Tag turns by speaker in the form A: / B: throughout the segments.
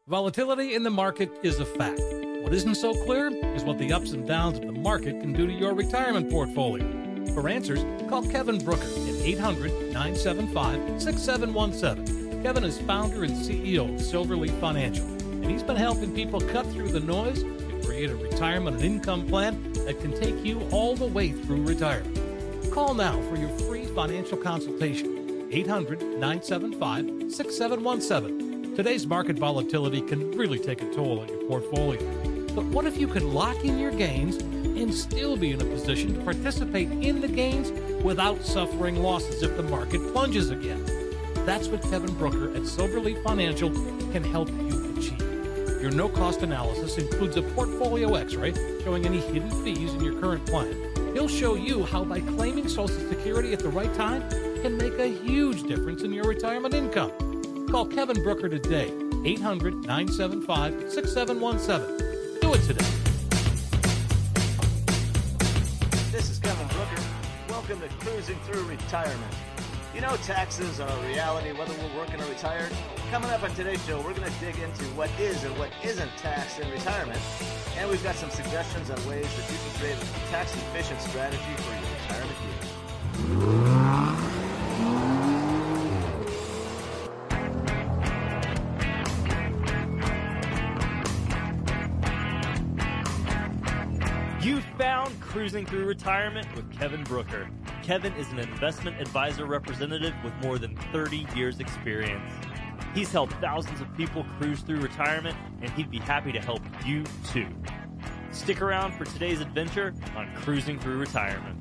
A: Volatility in the market is a fact. What isn't so clear is what the ups and downs of the market can do to your retirement portfolio. For answers, call Kevin Brooker at 800-975-6717. Kevin is founder and CEO of Silverleaf Financial, and he's been helping people cut through the noise to create a retirement and income plan that can take you all the way through retirement. Call now for your free financial consultation, 800-975-6717. Today's market volatility can really take a toll on your portfolio. But what if you could lock in your gains and still be in a position to participate in the gains without suffering losses if the market plunges again? That's what Kevin Brooker at Silverleaf Financial can help you achieve. Your no-cost analysis includes a portfolio x-ray showing any hidden fees in your current plan. He'll show you how by claiming Social Security at the right time can make a huge difference in your retirement income. Call Kevin Brooker today, 800-975-6717. Do it today.
B: This is Kevin Brooker. Welcome to Cruising Through Retirement. You know taxes are a reality whether we're working or retired. Coming up on today's show, we're going to dig into what is and what isn't taxed in retirement. And we've got some suggestions on ways that you can create a tax-efficient strategy for your retirement years.
C: You found Cruising Through Retirement with Kevin Brooker. Kevin is an investment advisor representative with more than 30 years experience. He's helped thousands of people cruise through retirement, and he'd be happy to help you too. Stick around for today's adventure on Cruising Through Retirement.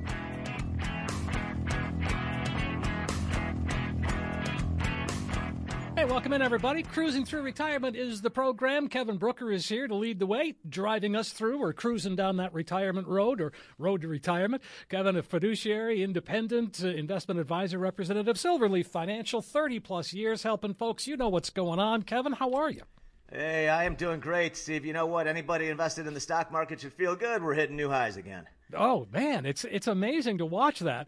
A: Hey, welcome in, everybody. Cruising Through Retirement is the program. Kevin Brooker is here to lead the way, driving us through or cruising down that retirement road or road to retirement. Kevin, a fiduciary, independent investment advisor representative, Silverleaf Financial, 30-plus years helping folks. You know what's going on. Kevin, how are you?
B: Hey, I am doing great, Steve. You know what? Anybody invested in the stock market should feel good. We're hitting new highs again.
A: Oh, man, it's amazing to watch that.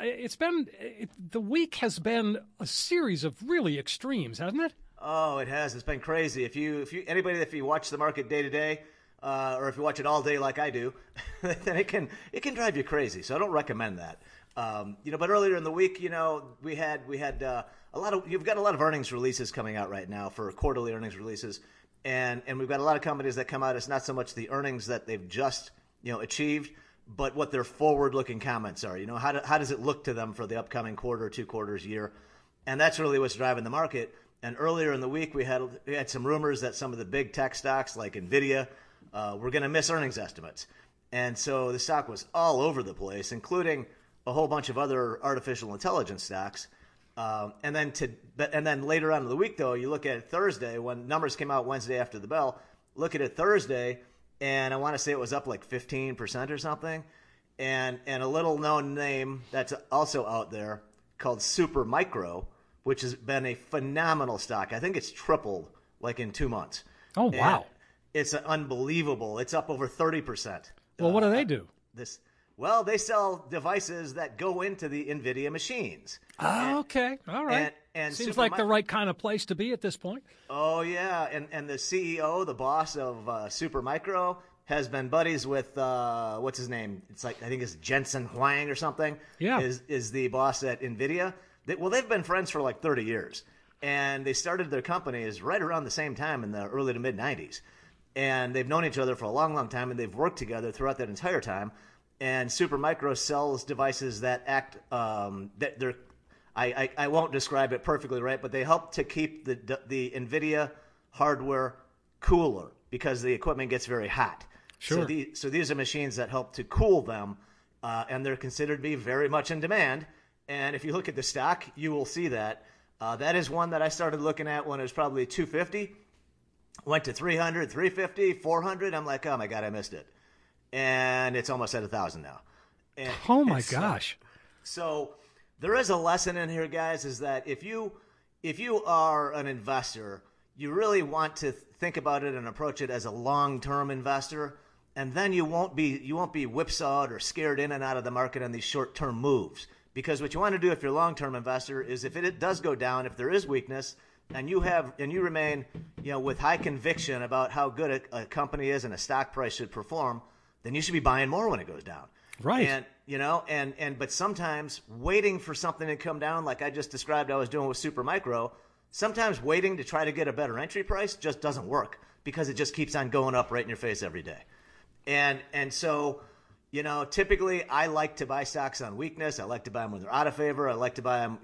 A: The week has been a series of really extremes, hasn't it?
B: Oh, it has. It's been crazy. If you watch the market day to day, or if you watch it all day like I do, then it can drive you crazy. So I don't recommend that. But earlier in the week, you've got a lot of earnings releases coming out right now for quarterly earnings releases, and we've got a lot of companies that come out. It's not so much the earnings that they've just achieved, but what their forward-looking comments are. How does it look to them for the upcoming quarter, 2 quarters, year? And that's really what's driving the market. And earlier in the week, we had some rumors that some of the big tech stocks like NVIDIA were going to miss earnings estimates. And so the stock was all over the place, including a whole bunch of other artificial intelligence stocks. And then later on in the week, though, you look at Thursday when numbers came out Wednesday after the bell. Look at it Thursday, and I want to say it was up like 15% or something. And a little known name that's also out there called Super Micro, which has been a phenomenal stock. I think it's tripled like in 2 months.
A: Oh, wow.
B: And it's unbelievable. It's up over 30%.
A: Well, what do they do?
B: Well, they sell devices that go into the NVIDIA machines.
A: Oh, okay. All right.
B: And
A: seems like the right kind of place to be at this point.
B: Oh, yeah. And the CEO, the boss of Supermicro, has been buddies with, what's his name? I think it's Jensen Huang or something.
A: Yeah.
B: Is the boss at NVIDIA. They've been friends for like 30 years. And they started their companies right around the same time in the early to mid-90s. And they've known each other for a long, long time, and they've worked together throughout that entire time. And Supermicro sells devices that act I won't describe it perfectly right, but they help to keep the NVIDIA hardware cooler because the equipment gets very hot.
A: Sure.
B: So these are machines that help to cool them, and they're considered to be very much in demand. And if you look at the stock, you will see that. That is one that I started looking at when it was probably 250, went to 300, 350, 400. I'm like, oh my God, I missed it. And it's almost at 1,000 now.
A: Oh my gosh.
B: So there is a lesson in here, guys, is that if you are an investor, you really want to think about it and approach it as a long-term investor, and then you won't be whipsawed or scared in and out of the market on these short-term moves. Because what you want to do if you're a long-term investor is if it does go down, if there is weakness, and you remain, with high conviction about how good a company is and a stock price should perform, then you should be buying more when it goes down.
A: Right.
B: And but sometimes waiting for something to come down, like I just described I was doing with Supermicro, sometimes waiting to try to get a better entry price just doesn't work because it just keeps on going up right in your face every day. And so, typically I like to buy stocks on weakness. I like to buy them when they're out of favor. I like to buy them,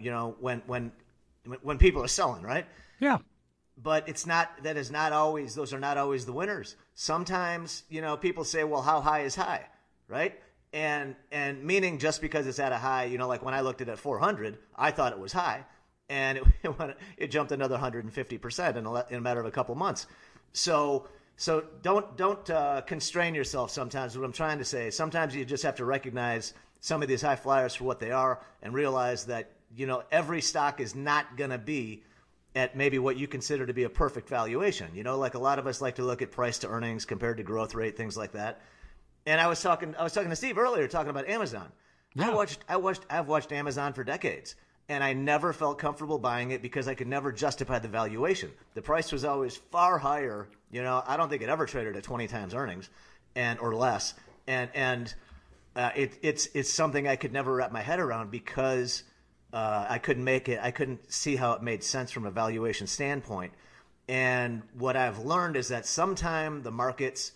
B: when people are selling, right?
A: Yeah.
B: But those are not always the winners. Sometimes, people say, well, how high is high, right? And meaning just because it's at a high, like when I looked at it at 400, I thought it was high, and it jumped another 150% in a matter of a couple months. So don't constrain yourself sometimes. What I'm trying to say, sometimes you just have to recognize some of these high flyers for what they are and realize that, every stock is not going to be at maybe what you consider to be a perfect valuation. Like a lot of us like to look at price to earnings compared to growth rate, things like that. And I was talking to Steve earlier, talking about Amazon.
A: Yeah.
B: I've watched Amazon for decades, and I never felt comfortable buying it because I could never justify the valuation. The price was always far higher. I don't think it ever traded at 20 times earnings or less. And it's something I could never wrap my head around because I couldn't see how it made sense from a valuation standpoint. And what I've learned is that sometimes the markets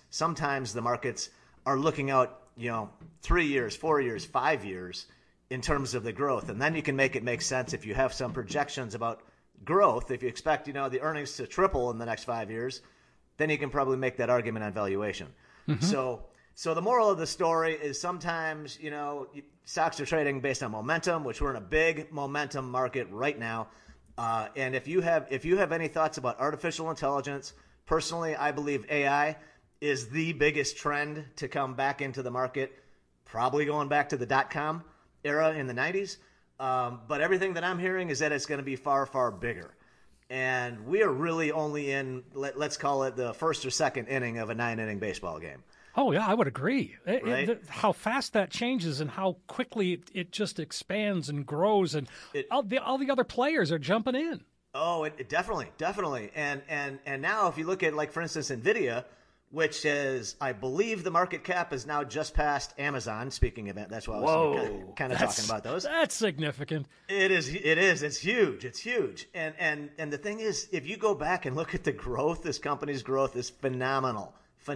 B: are looking out, 3 years, 4 years, 5 years in terms of the growth. And then you can make it make sense if you have some projections about growth. If you expect, the earnings to triple in the next 5 years, then you can probably make that argument on valuation. Mm-hmm. So the moral of the story is sometimes, stocks are trading based on momentum, which we're in a big momentum market right now. And if you have any thoughts about artificial intelligence, personally, I believe AI is the biggest trend to come back into the market, probably going back to the .com era in the 90s. But everything that I'm hearing is that it's going to be far, far bigger. And we are really only in, let's call it the first or second inning of a 9-inning baseball game.
A: Oh, yeah, I would agree.
B: Right?
A: How fast that changes and how quickly it just expands and grows, and all the other players are jumping in.
B: Oh, it definitely. And now if you look at, like, for instance, NVIDIA, which is, I believe the market cap is now just past Amazon. Speaking of it, that's why I was kind of talking about those.
A: That's significant.
B: It is. It's huge. And the thing is, if you go back and look at the growth, this company's growth is phenomenal.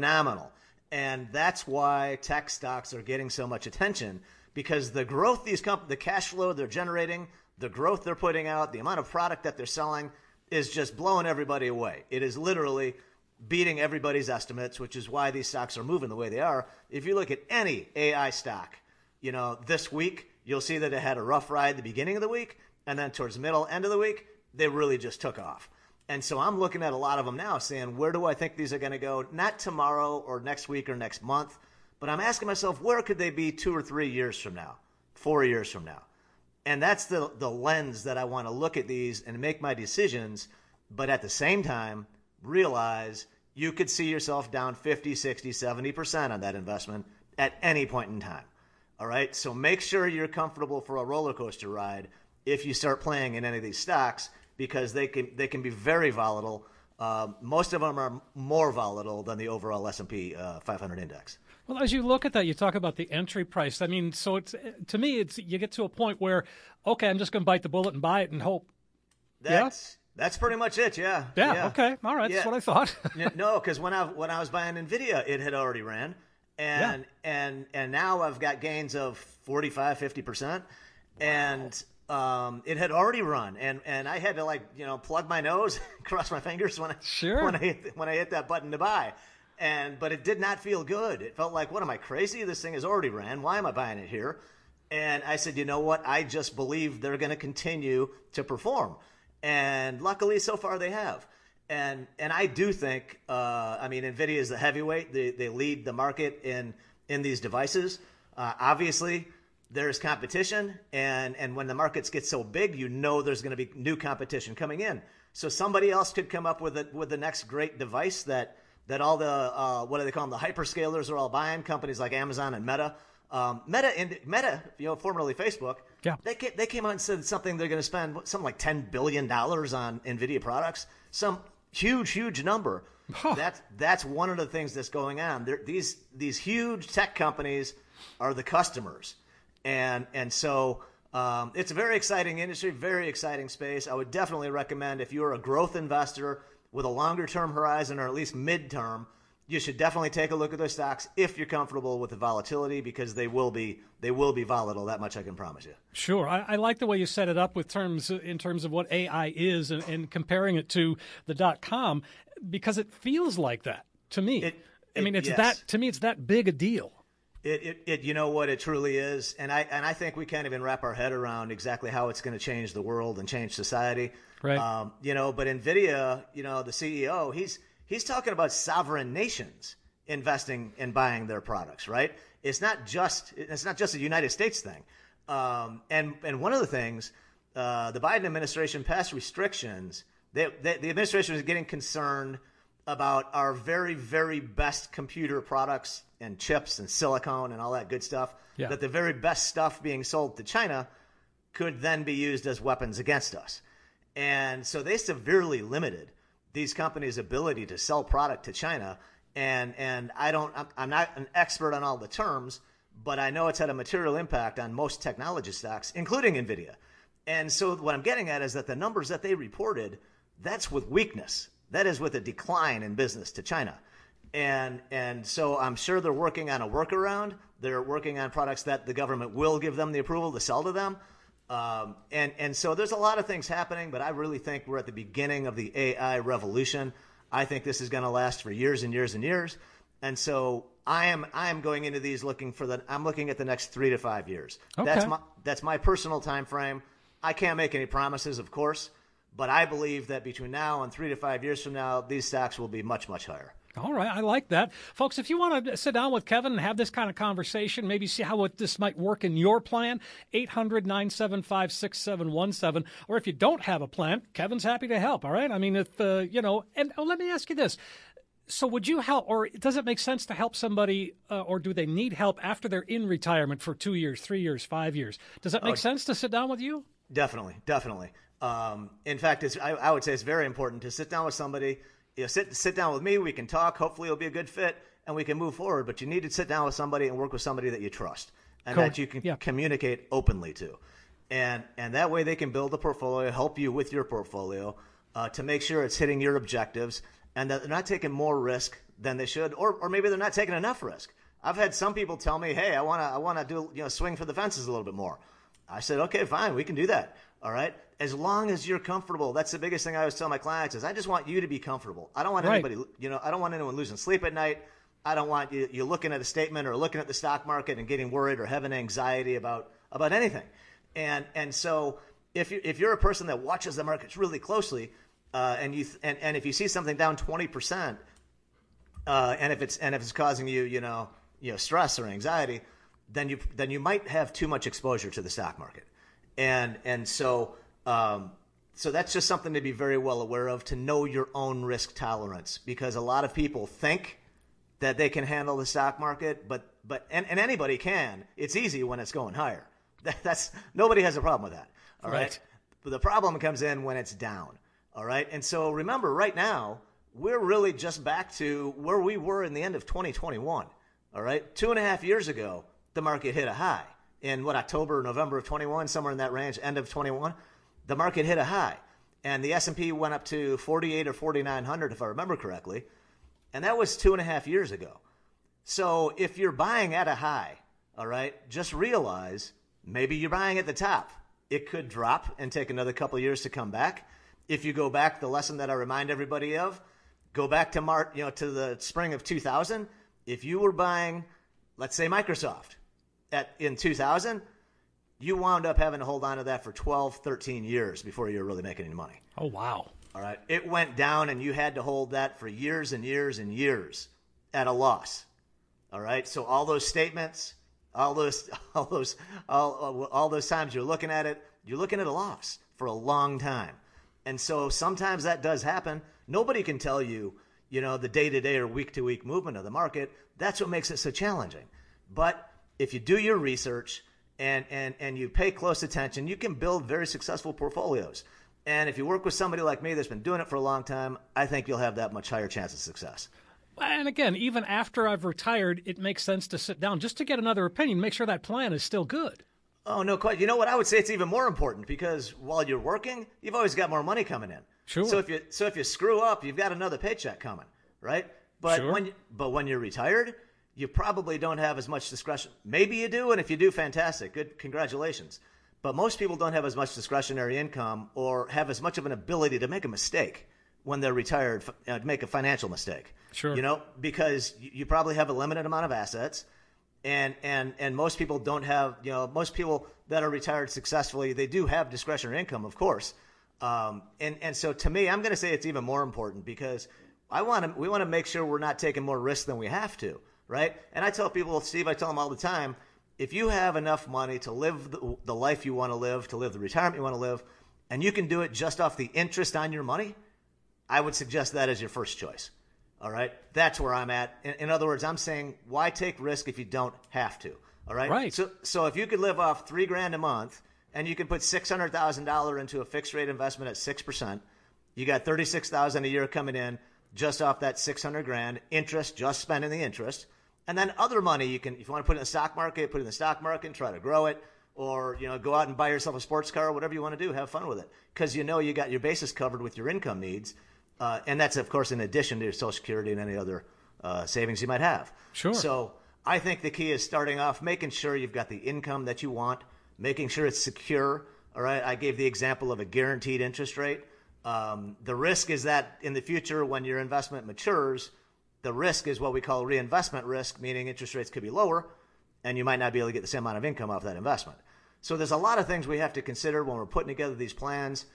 B: And that's why tech stocks are getting so much attention, because the growth the cash flow they're generating, the growth they're putting out, the amount of product that they're selling is just blowing everybody away. It is literally beating everybody's estimates, which is why these stocks are moving the way they are. If you look at any AI stock, this week, you'll see that it had a rough ride at the beginning of the week, and then towards the middle, end of the week, they really just took off. And so I'm looking at a lot of them now saying, where do I think these are going to go? Not tomorrow or next week or next month, but I'm asking myself, where could they be 2 or 3 years from now, 4 years from now? And that's the lens that I want to look at these and make my decisions, but at the same time, realize you could see yourself down 50, 60, 70% on that investment at any point in time. All right? So make sure you're comfortable for a roller coaster ride if you start playing in any of these stocks, because they can be very volatile. Most of them are more volatile than the overall S&P 500 index.
A: Well, as you look at that, you talk about the entry price. I mean, so to me, you get to a point where, okay, I'm just going to bite the bullet and buy it and hope.
B: That's pretty much it. Yeah.
A: Okay. All right. That's what I thought.
B: No, because when I was buying NVIDIA, it had already ran, and now I've got gains of 45, 50%, and it had already run, and I had to plug my nose, cross my fingers when I hit that button to buy, but it did not feel good. It felt like, what am I, crazy? This thing has already ran. Why am I buying it here? And I said, you know what? I just believe they're going to continue to perform, and luckily so far they have. And I do think, NVIDIA is the heavyweight. They lead the market in these devices. Obviously, there's competition, and when the markets get so big, there's going to be new competition coming in. So somebody else could come up with the next great device that all the what do they call them? The hyperscalers are all buying. Companies like Amazon and Meta, Meta, formerly Facebook,
A: yeah.
B: they came out and said something they're going to spend something like $10 billion on NVIDIA products, some huge number.
A: Huh.
B: That's one of the things that's going on. These huge tech companies are the customers, and so it's a very exciting industry, very exciting space. I would definitely recommend, if you're a growth investor with a longer term horizon, or at least midterm, you should definitely take a look at those stocks if you're comfortable with the volatility, because they will be volatile. That much I can promise you.
A: Sure. I like the way you set it up in terms of what AI is and comparing it to the .com, because it feels like that to me.
B: Yes.
A: It's that big a deal.
B: It you know what, it truly is, and I think we can't even wrap our head around exactly how it's going to change the world and change society.
A: Right.
B: But NVIDIA, the CEO, he's talking about sovereign nations investing and buying their products. Right. It's not just a United States thing. And one of the things, the Biden administration passed restrictions. The administration is getting concerned about our very, very best computer products and chips and silicone and all that good stuff, that the very best stuff being sold to China could then be used as weapons against us. And so they severely limited these companies' ability to sell product to China. And I'm not an expert on all the terms, but I know it's had a material impact on most technology stocks, including NVIDIA. And so what I'm getting at is that the numbers that they reported, that's with weakness. That is with a decline in business to China. And so I'm sure they're working on a workaround. They're working on products that the government will give them the approval to sell to them. And so there's a lot of things happening, but I really think we're at the beginning of the AI revolution. I think this is going to last for years and years and years. And so I am going into these looking at the next 3 to 5 years.
A: Okay.
B: That's my personal time frame. I can't make any promises, of course, but I believe that between now and 3 to 5 years from now, these stocks will be much, much higher.
A: All right. I like that. Folks, if you want to sit down with Kevin and have this kind of conversation, maybe see how this might work in your plan, 800-975-6717. Or if you don't have a plan, Kevin's happy to help. All right. I mean, if, and let me ask you this. So would you help, or does it make sense to help somebody, or do they need help after they're in retirement for 2 years, 3 years, 5 years? Does that make sense to sit down with you?
B: Definitely. In fact, I would say it's very important to sit down with somebody. Sit down with me. We can talk. Hopefully, it'll be a good fit, and we can move forward. But you need to sit down with somebody and work with somebody that you trust and that you can communicate openly to, and that way they can build a portfolio, help you with your portfolio to make sure it's hitting your objectives, and that they're not taking more risk than they should, or maybe they're not taking enough risk. I've had some people tell me, "Hey, I want to do swing for the fences a little bit more." I said, "Okay, fine, we can do that." All right. As long as you're comfortable. That's the biggest thing I always tell my clients is I just want you to be comfortable. I don't want anybody, I don't want anyone losing sleep at night. I don't want you looking at a statement or looking at the stock market and getting worried or having anxiety about anything. And so if you're a person that watches the markets really closely, and if you see something down 20%, and if it's causing you, stress or anxiety, then you might have too much exposure to the stock market. And so that's just something to be very well aware of, to know your own risk tolerance, because a lot of people think that they can handle the stock market, but anybody can. It's easy when it's going higher. That's nobody has a problem with that. All right. But the problem comes in when it's down. All right. And so remember, right now we're really just back to where we were in the end of 2021. All right. 2.5 years ago, the market hit a high. In October, November of 21, somewhere in that range, end of 21, the market hit a high. And the S&P went up to 48 or 4,900, if I remember correctly. And that was 2.5 years ago. So if you're buying at a high, all right, just realize maybe you're buying at the top. It could drop and take another couple of years to come back. If you go back, the lesson that I remind everybody of, go back to to the spring of 2000. If you were buying, let's say, Microsoft, in 2000, you wound up having to hold on to that for 12, 13 years before you were really making any money.
A: Oh, wow.
B: All right. It went down and you had to hold that for years and years and years at a loss. All right. So all those statements, all those times you're looking at it, you're looking at a loss for a long time. And so sometimes that does happen. Nobody can tell you, the day-to-day or week-to-week movement of the market. That's what makes it so challenging. But if you do your research and you pay close attention, you can build very successful portfolios. And if you work with somebody like me that's been doing it for a long time, I think you'll have that much higher chance of success.
A: And again, even after I've retired, it makes sense to sit down just to get another opinion, make sure that plan is still good.
B: Oh, no, quite. You know what? I would say it's even more important because while you're working, you've always got more money coming in.
A: Sure.
B: So if you screw up, you've got another paycheck coming, right? But
A: Sure.
B: when you're retired, you probably don't have as much discretion. Maybe you do, and if you do, fantastic. Good, congratulations. But most people don't have as much discretionary income or have as much of an ability to make a mistake when they're retired, to make a financial mistake.
A: Sure.
B: You know, because you probably have a limited amount of assets. And most people don't have, most people that are retired successfully, they do have discretionary income, of course. And so to me, I'm going to say it's even more important because we want to make sure we're not taking more risk than we have to, right? And I tell people, Steve, I tell them all the time, if you have enough money to live the life you want to live the retirement you want to live, and you can do it just off the interest on your money, I would suggest that as your first choice. All right. That's where I'm at. In other words, I'm saying, why take risk if you don't have to? All right.
A: Right.
B: So if you could live off $3,000 a month and you can put $600,000 into a fixed rate investment at 6%, you got $36,000 a year coming in just off that $600,000 interest, just spending the interest. And then other money you can, if you want to put it in the stock market, put it in the stock market and try to grow it, or, go out and buy yourself a sports car, whatever you want to do, have fun with it. Because you got your bases covered with your income needs. And that's, of course, in addition to your Social Security and any other savings you might have.
A: Sure.
B: So I think the key is starting off, making sure you've got the income that you want, making sure it's secure. All right. I gave the example of a guaranteed interest rate. The risk is that in the future, when your investment matures, the risk is what we call reinvestment risk, meaning interest rates could be lower and you might not be able to get the same amount of income off that investment. So there's a lot of things we have to consider when we're putting together these plans.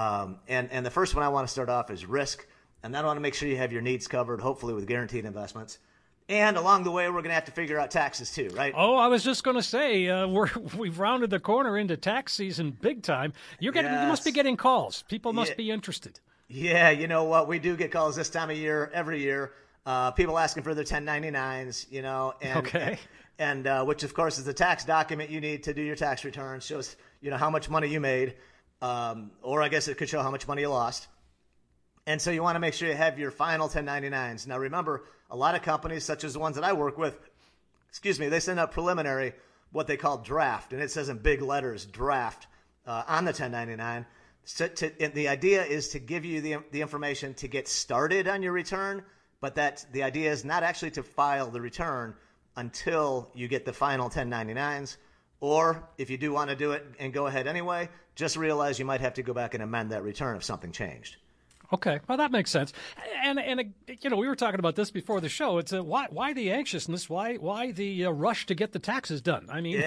B: And the first one I want to start off is risk. And then I want to make sure you have your needs covered, hopefully with guaranteed investments. And along the way, we're going to have to figure out taxes too, right?
A: Oh, I was just going to say, we've rounded the corner into tax season big time. You must be getting calls. People must be interested.
B: Yeah, you know what? We do get calls this time of year, every year. People asking for their 1099s, and,
A: okay.
B: and which of course is the tax document you need to do your tax return. Shows, how much money you made. Or I guess it could show how much money you lost. And so you want to make sure you have your final 1099s. Now, remember, a lot of companies, such as the ones that I work with, they send out preliminary, what they call draft. And it says in big letters, draft, on the 1099. So the idea is to give you the information to get started on your return, but the idea is not actually to file the return until you get the final 1099s. Or if you do want to do it and go ahead anyway, just realize you might have to go back and amend that return if something changed.
A: Okay, well, that makes sense. And we were talking about this before the show. It's why the anxiousness? Why the rush to get the taxes done? I mean,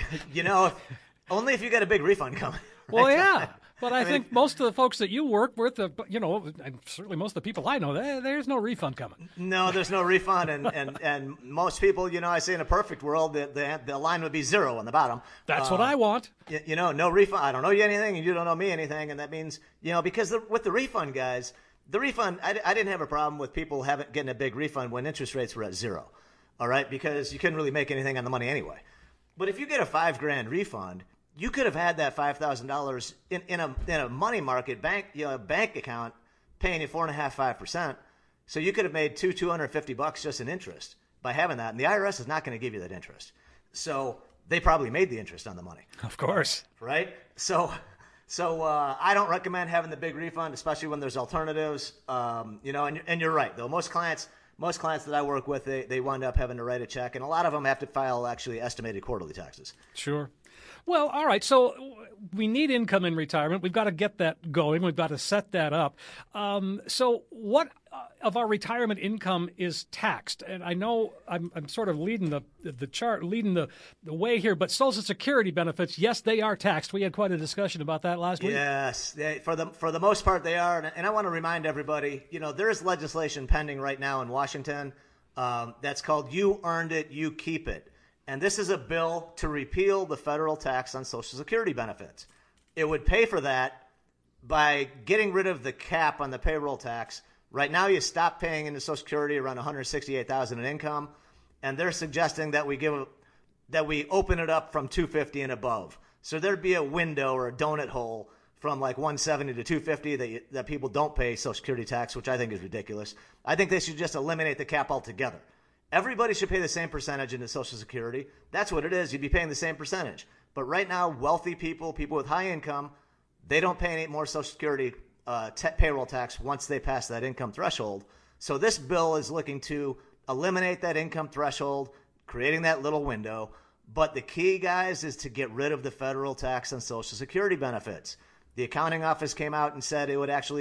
B: only if you get a big refund coming. Right?
A: Well, yeah. But I think most of the folks that you work with, and certainly most of the people I know, there's no refund coming.
B: No, there's no refund, and most people, I say in a perfect world, the line would be 0 on the bottom.
A: That's what I want.
B: No refund. I don't know you anything, and you don't know me anything, and that means, because with the refund guys, I didn't have a problem with people getting a big refund when interest rates were at 0. All right, because you couldn't really make anything on the money anyway. But if you get a $5,000 refund, you could have had that $5,000 in a money market bank account paying you 4.5%. So you could have made $250 just in interest by having that. And the IRS is not going to give you that interest. So they probably made the interest on the money.
A: Of course.
B: Right? So I don't recommend having the big refund, especially when there's alternatives. And you're right, though. Most clients that I work with, they wind up having to write a check. And a lot of them have to file actually estimated quarterly taxes.
A: Sure. Well, all right. So we need income in retirement. We've got to get that going. We've got to set that up. So what of our retirement income is taxed? And I know I'm sort of leading the chart, leading the way here, but Social Security benefits, yes, they are taxed. We had quite a discussion about that last week.
B: Yes, for the most part they are. And I want to remind everybody, there is legislation pending right now in Washington that's called You Earned It, You Keep It. And this is a bill to repeal the federal tax on Social Security benefits. It would pay for that by getting rid of the cap on the payroll tax. Right now, you stop paying into Social Security around $168,000 in income, and they're suggesting that we give that we open it up from 250 and above. So there'd be a window or a donut hole from like 170 to 250 that people don't pay Social Security tax, which I think is ridiculous. I think they should just eliminate the cap altogether. Everybody should pay the same percentage into Social Security. That's what it is. You'd be paying the same percentage. But right now, wealthy people, people with high income, they don't pay any more Social Security payroll tax once they pass that income threshold. So this bill is looking to eliminate that income threshold, creating that little window. But the key, guys, is to get rid of the federal tax on Social Security benefits. The accounting office came out and said it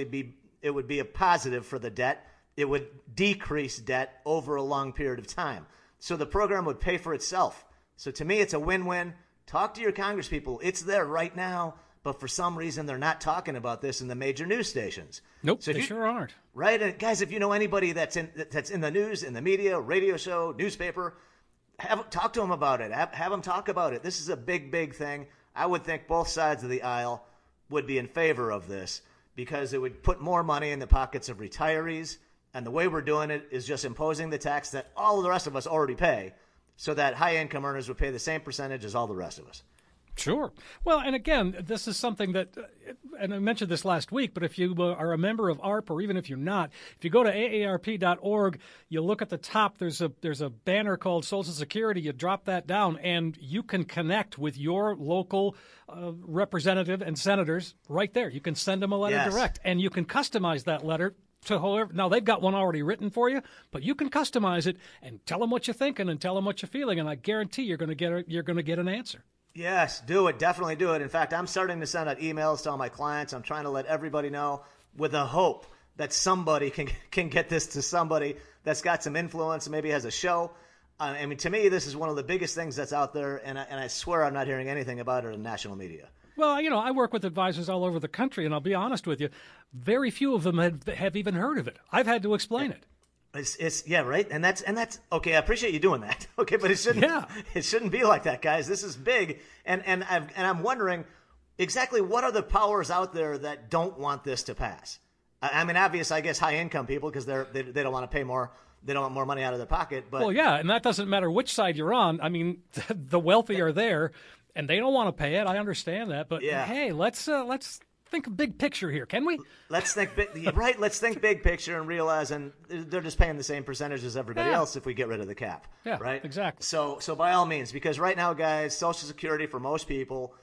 B: would be a positive for the debt. It would decrease debt over a long period of time. So the program would pay for itself. So to me, it's a win-win. Talk to your congresspeople. It's there right now, but for some reason they're not talking about this in the major news stations.
A: Nope, so they sure aren't.
B: Right, and guys, if you know anybody that's in the news, in the media, radio show, newspaper, talk to them about it. Have them talk about it. This is a big, big thing. I would think both sides of the aisle would be in favor of this because it would put more money in the pockets of retirees. And the way we're doing it is just imposing the tax that all of the rest of us already pay so that high-income earners would pay the same percentage as all the rest of us.
A: Sure. Well, and again, this is something that, and I mentioned this last week, but if you are a member of AARP, or even if you're not, if you go to aarp.org, you look at the top, there's a banner called Social Security. You drop that down, and you can connect with your local representative and senators right there. You can send them a letter direct, and you can customize that letter to whoever. Now, they've got one already written for you, but you can customize it and tell them what you're thinking and tell them what you're feeling, and I guarantee you're going to get an answer.
B: Yes, do it. Definitely do it. In fact, I'm starting to send out emails to all my clients. I'm trying to let everybody know with the hope that somebody can get this to somebody that's got some influence and maybe has a show. I mean, to me, this is one of the biggest things that's out there, and I swear I'm not hearing anything about it in national media.
A: Well, I work with advisors all over the country, and I'll be honest with you, very few of them have even heard of it. I've had to explain it.
B: It's right, and that's okay. I appreciate you doing that. Okay, but it shouldn't be like that, guys. This is big, and I'm wondering exactly what are the powers out there that don't want this to pass. I mean, obvious, I guess, high income people because they don't want to pay more. They don't want more money out of their pocket. But
A: well, yeah, and that doesn't matter which side you're on. I mean, the wealthy are there, and they don't want to pay it. I understand that, but hey, let's think big picture here, can we?
B: Let's think big, right? Let's think big picture and realize, and they're just paying the same percentage as everybody else if we get rid of the cap.
A: Yeah,
B: right.
A: Exactly.
B: So by all means, because right now, guys, Social Security for most people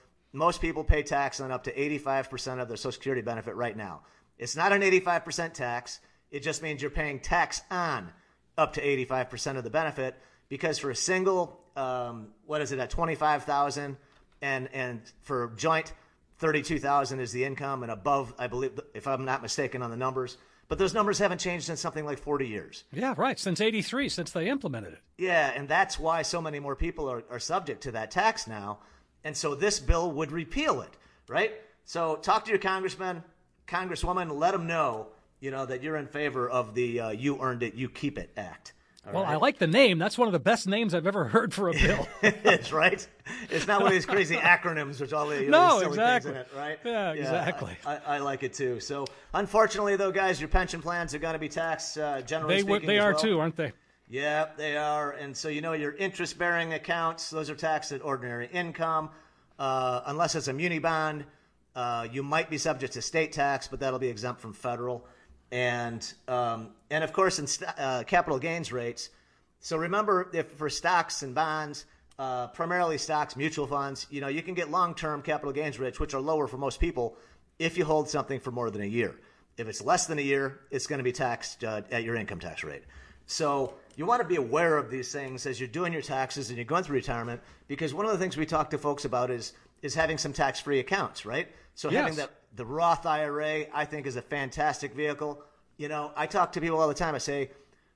B: pay tax on up to 85% of their Social Security benefit right now. It's not an 85% tax. It just means you're paying tax on up to 85% of the benefit because for a single, at 25,000, and for joint, 32,000 is the income, and above, I believe, if I'm not mistaken on the numbers. But those numbers haven't changed in something like 40 years.
A: Yeah, right, since 83, since they implemented it.
B: Yeah, and that's why so many more people are subject to that tax now. And so this bill would repeal it, right? So talk to your congressman, congresswoman, let them know, that you're in favor of the You Earned It, You Keep It Act.
A: Well, right. I like the name. That's one of the best names I've ever heard for a bill.
B: It's right. It's not one of these crazy acronyms which all the these silly things in it, right?
A: Yeah, exactly.
B: I like it too. So, unfortunately, though, guys, your pension plans are going to be taxed. Generally speaking,
A: they are too, aren't they?
B: Yeah, they are. And so, your interest-bearing accounts, those are taxed at ordinary income, unless it's a muni bond. You might be subject to state tax, but that'll be exempt from federal. And of course, in capital gains rates. So remember, if for stocks and bonds, primarily stocks, mutual funds, you can get long-term capital gains rates, which are lower for most people if you hold something for more than a year. If it's less than a year, it's going to be taxed at your income tax rate. So you want to be aware of these things as you're doing your taxes and you're going through retirement, because one of the things we talk to folks about is having some tax-free accounts, right? So having the Roth IRA, I think, is a fantastic vehicle. I talk to people all the time. I say,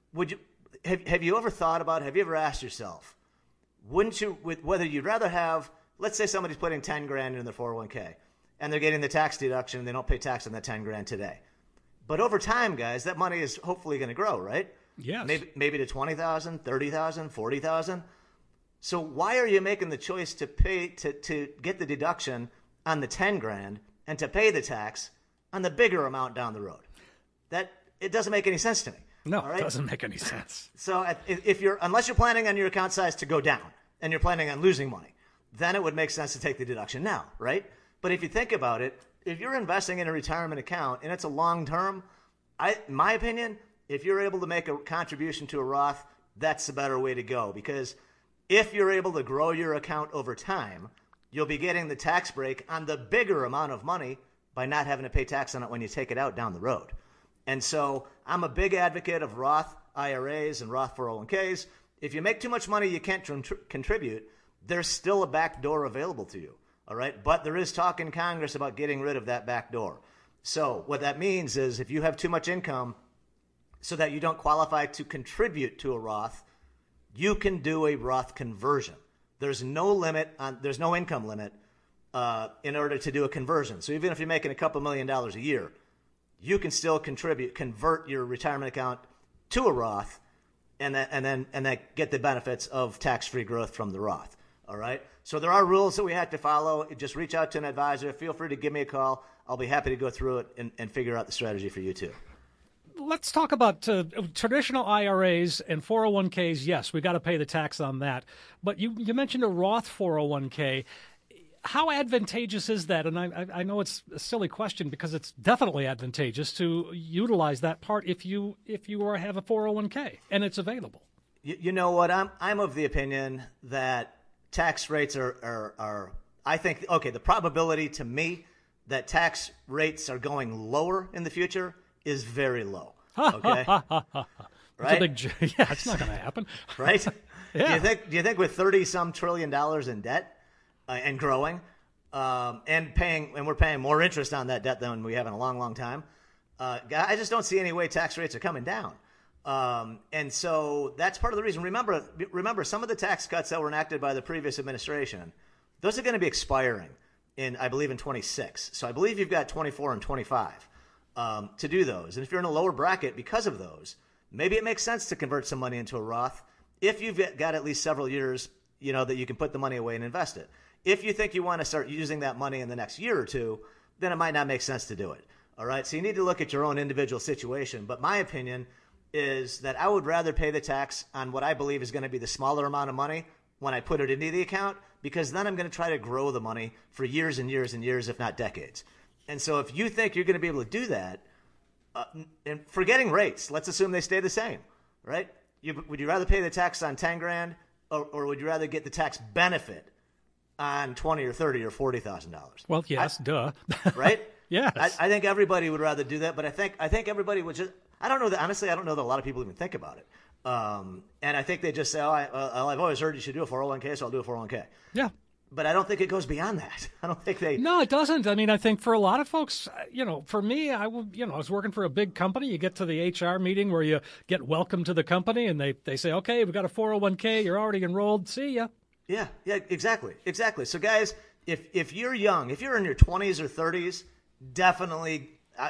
B: have you ever thought about, have you ever asked yourself, wouldn't you, whether you'd rather have, let's say somebody's putting 10 grand in their 401k and they're getting the tax deduction and they don't pay tax on that 10 grand today. But over time, guys, that money is hopefully going to grow, right?
A: Yes.
B: Maybe to 20,000, 30,000, 40,000. So why are you making the choice to pay, to get the deduction on the 10 grand and to pay the tax on the bigger amount down the road? It doesn't make any sense to me.
A: No, right? It doesn't make any sense.
B: So unless you're planning on your account size to go down, and you're planning on losing money, then it would make sense to take the deduction now, right? But if you think about it, if you're investing in a retirement account and it's a long term, in my opinion, if you're able to make a contribution to a Roth, that's the better way to go. Because if you're able to grow your account over time, you'll be getting the tax break on the bigger amount of money by not having to pay tax on it when you take it out down the road. And so I'm a big advocate of Roth IRAs and Roth 401ks. If you make too much money you can't contribute, there's still a back door available to you. All right. But there is talk in Congress about getting rid of that back door. So what that means is if you have too much income so that you don't qualify to contribute to a Roth, you can do a Roth conversion. There's no limit there's no income limit in order to do a conversion. So even if you're making a couple $1 million a year, you can still convert your retirement account to a Roth and then get the benefits of tax-free growth from the Roth. All right. So there are rules that we have to follow. Just reach out to an advisor. Feel free to give me a call. I'll be happy to go through it and figure out the strategy for you too.
A: Let's talk about traditional IRAs and 401ks. Yes, we got to pay the tax on that. But you mentioned a Roth 401k. How advantageous is that? And I know it's a silly question because it's definitely advantageous to utilize that part if you have a 401k and it's available.
B: You know what? I'm of the opinion that tax rates are I think, okay, the probability to me that tax rates are going lower in the future is very low. Okay. Right?
A: It's not going to happen.
B: Right?
A: Yeah.
B: Do you think with $30-some trillion in debt and growing, and we're paying more interest on that debt than we have in a long, long time, I just don't see any way tax rates are coming down. And so that's part of the reason. Remember some of the tax cuts that were enacted by the previous administration, those are going to be expiring I believe in 26. So I believe you've got 24 and 25 to do those. And if you're in a lower bracket because of those, maybe it makes sense to convert some money into a Roth if you've got at least several years, that you can put the money away and invest it. If you think you want to start using that money in the next year or two, then it might not make sense to do it. All right. So you need to look at your own individual situation. But my opinion is that I would rather pay the tax on what I believe is going to be the smaller amount of money when I put it into the account, because then I'm going to try to grow the money for years and years and years, if not decades. And so if you think you're going to be able to do that, and forgetting rates, let's assume they stay the same, right? Would you rather pay the tax on $10,000 or would you rather get the tax benefit on $20,000 or $30,000 or $40,000?
A: Well, yes, duh.
B: Right?
A: Yes.
B: I think everybody would rather do that, but I think everybody would just. I don't know that. Honestly, I don't know that a lot of people even think about it. And I think they just say, I've always heard you should do a 401k, so I'll do a 401k.
A: Yeah.
B: But I don't think it goes beyond that. I don't think they.
A: No, it doesn't. I mean, I think for a lot of folks, for me, I was working for a big company. You get to the HR meeting where you get welcome to the company, and they say, okay, we've got a 401k. You're already enrolled. See ya.
B: Yeah, exactly. So, guys, if you're young, if you're in your 20s or 30s, definitely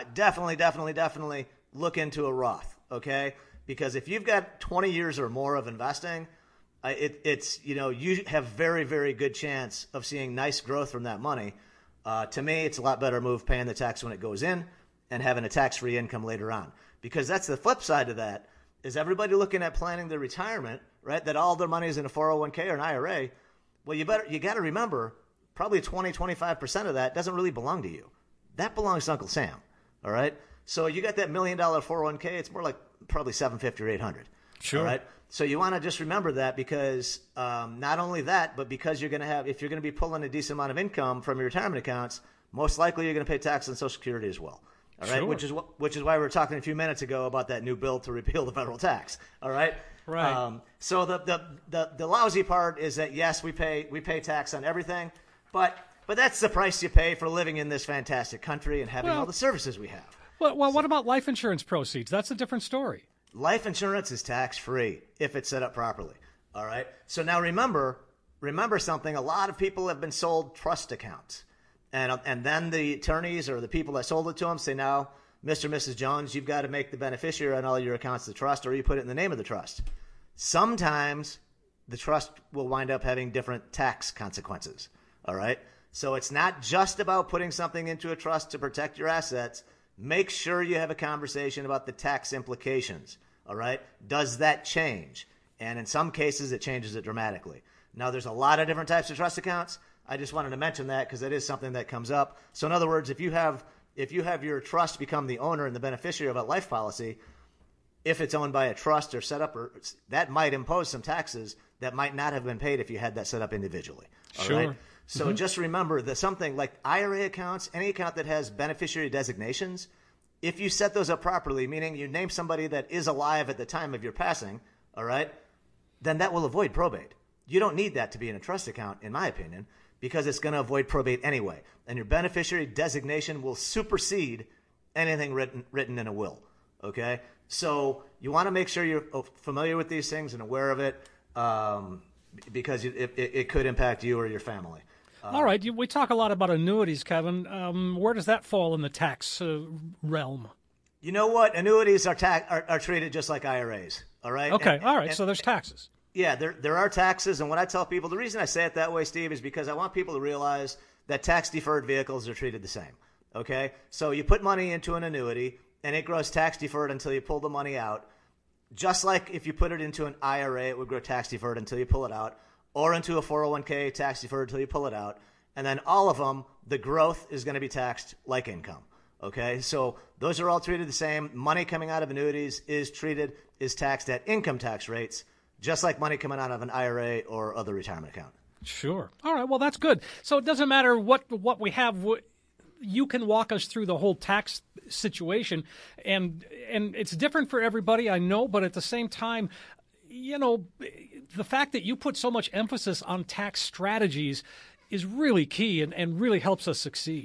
B: look into a Roth, okay? Because if you've got 20 years or more of investing, you have very, very good chance of seeing nice growth from that money. To me, it's a lot better move paying the tax when it goes in and having a tax-free income later on. Because that's the flip side of that, is everybody looking at planning their retirement, right, that all their money is in a 401k or an IRA. Well, you got to remember, probably 20-25% of that doesn't really belong to you. That belongs to Uncle Sam, all right? So you got that $1 million 401k, it's more like probably $750 or $800.
A: Sure.
B: All right? So you want to just remember that, because not only that, but because if you're going to be pulling a decent amount of income from your retirement accounts, most likely you're going to pay tax on Social Security as well. All right,
A: sure.
B: which is why we were talking a few minutes ago about that new bill to repeal the federal tax. All right.
A: Right.
B: So the lousy part is that yes, we pay tax on everything, but that's the price you pay for living in this fantastic country and having all the services we have.
A: Well, what about life insurance proceeds? That's a different story.
B: Life insurance is tax-free if it's set up properly. All right. So now remember something. A lot of people have been sold trust accounts, and then the attorneys or the people that sold it to them say, now, Mr. and Mrs. Jones, you've got to make the beneficiary on all your accounts the trust, or you put it in the name of the trust. Sometimes the trust will wind up having different tax consequences. All right. So it's not just about putting something into a trust to protect your assets. Make sure you have a conversation about the tax implications. All right. Does that change? And in some cases, it changes it dramatically. Now, there's a lot of different types of trust accounts. I just wanted to mention that because that is something that comes up. So in other words, if you have your trust become the owner and the beneficiary of a life policy, if it's owned by a trust or set up, that might impose some taxes that might not have been paid if you had that set up individually. All
A: sure.
B: Right? So just remember that something like IRA accounts, any account that has beneficiary designations, if you set those up properly, meaning you name somebody that is alive at the time of your passing, all right, then that will avoid probate. You don't need that to be in a trust account, in my opinion, because it's going to avoid probate anyway. And your beneficiary designation will supersede anything written in a will. Okay? So you want to make sure you're familiar with these things and aware of it, because it could impact you or your family.
A: All right. We talk a lot about annuities, Kevin. Where does that fall in the tax realm?
B: You know what? Annuities are treated just like IRAs. All right?
A: Okay. All right. So there's taxes.
B: Yeah, there are taxes. And what I tell people, the reason I say it that way, Steve, is because I want people to realize that tax-deferred vehicles are treated the same. Okay? So you put money into an annuity, and it grows tax-deferred until you pull the money out. Just like if you put it into an IRA, it would grow tax-deferred until you pull it out, or into a 401k, tax-deferred until you pull it out. And then all of them, the growth is going to be taxed like income. Okay? So those are all treated the same. Money coming out of annuities is taxed at income tax rates, just like money coming out of an IRA or other retirement account.
A: Sure. All right. Well, that's good. So it doesn't matter what we have. You can walk us through the whole tax situation, and it's different for everybody, I know, but at the same time, you know, the fact that you put so much emphasis on tax strategies is really key and really helps us succeed.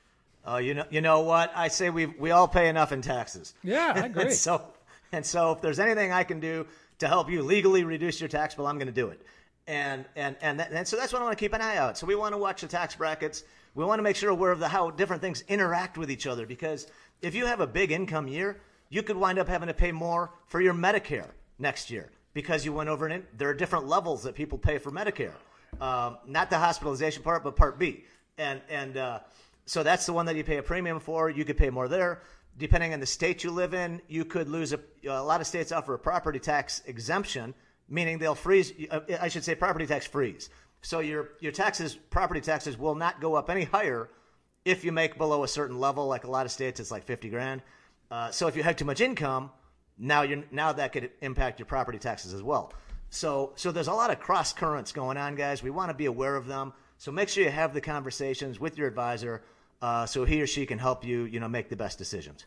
B: You know what? I say we all pay enough in taxes.
A: Yeah, I agree.
B: and so if there's anything I can do to help you legally reduce your tax bill, I'm going to do it. And so that's what I want to keep an eye out. So we want to watch the tax brackets. We want to make sure we're aware of how different things interact with each other, because if you have a big income year, you could wind up having to pay more for your Medicare next year because you went over it. There are different levels that people pay for Medicare, not the hospitalization part, but Part B. And so that's the one that you pay a premium for. You could pay more there. Depending on the state you live in, you could lose a lot of states offer a property tax exemption, meaning they'll freeze. I should say property tax freeze. So your taxes, property taxes, will not go up any higher if you make below a certain level. Like a lot of states, it's like $50,000. So if you have too much income, now that could impact your property taxes as well. So there's a lot of cross currents going on, guys. We want to be aware of them. So make sure you have the conversations with your advisor, so he or she can help you, make the best decisions.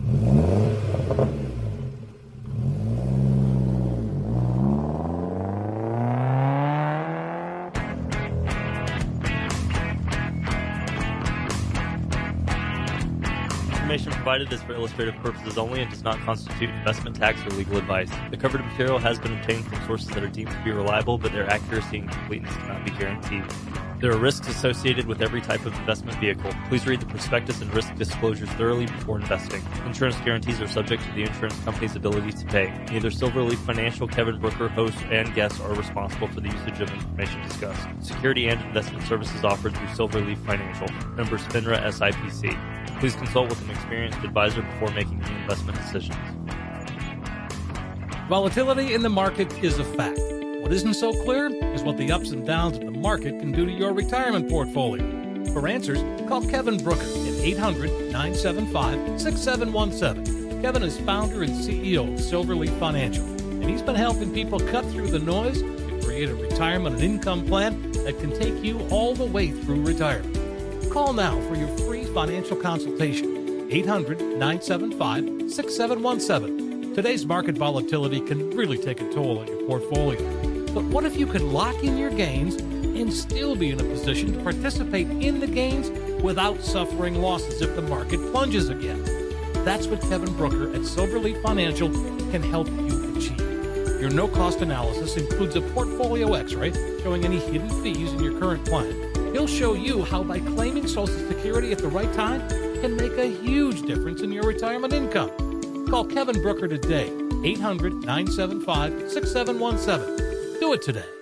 C: Information provided is for illustrative purposes only and does not constitute investment, tax, or legal advice. The covered material has been obtained from sources that are deemed to be reliable, but their accuracy and completeness cannot be guaranteed. There are risks associated with every type of investment vehicle. Please read the prospectus and risk disclosures thoroughly before investing. Insurance guarantees are subject to the insurance company's ability to pay. Neither Silverleaf Financial, Kevin Brooker, hosts, and guests are responsible for the usage of information discussed. Security and investment services offered through Silverleaf Financial. Member FINRA SIPC. Please consult with an experienced advisor before making any investment decisions.
A: Volatility in the market is a fact. What isn't so clear is what the ups and downs of the market can do to your retirement portfolio. For answers, call Kevin Brooker at 800-975-6717. Kevin is founder and CEO of Silverleaf Financial, and he's been helping people cut through the noise to create a retirement and income plan that can take you all the way through retirement. Call now for your free financial consultation. 800-975-6717. Today's market volatility can really take a toll on your portfolio. But what if you could lock in your gains and still be in a position to participate in the gains without suffering losses if the market plunges again? That's what Kevin Brooker at Silverleaf Financial can help you achieve. Your no-cost analysis includes a portfolio x-ray showing any hidden fees in your current plan. He'll show you how by claiming Social Security at the right time can make a huge difference in your retirement income. Call Kevin Brooker today, 800-975-6717. Do it today.